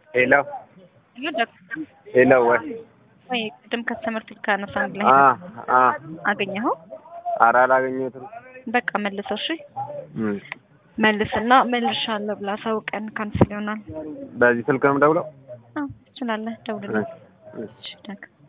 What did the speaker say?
ሄሎ ይደክ ሄሎ ወይ ቅድም ከስተመር ስልክ አነሳን ላይ አገኘኸው? ኧረ አላገኘሁትም። በቃ መልሰው እሺ መልስና መልሻለሁ ብላ ሳውቀን ካንስል ይሆናል። በዚህ ስልክ ነው የምደውለው? ትችላለህ፣ ደውልልኝ። እሺ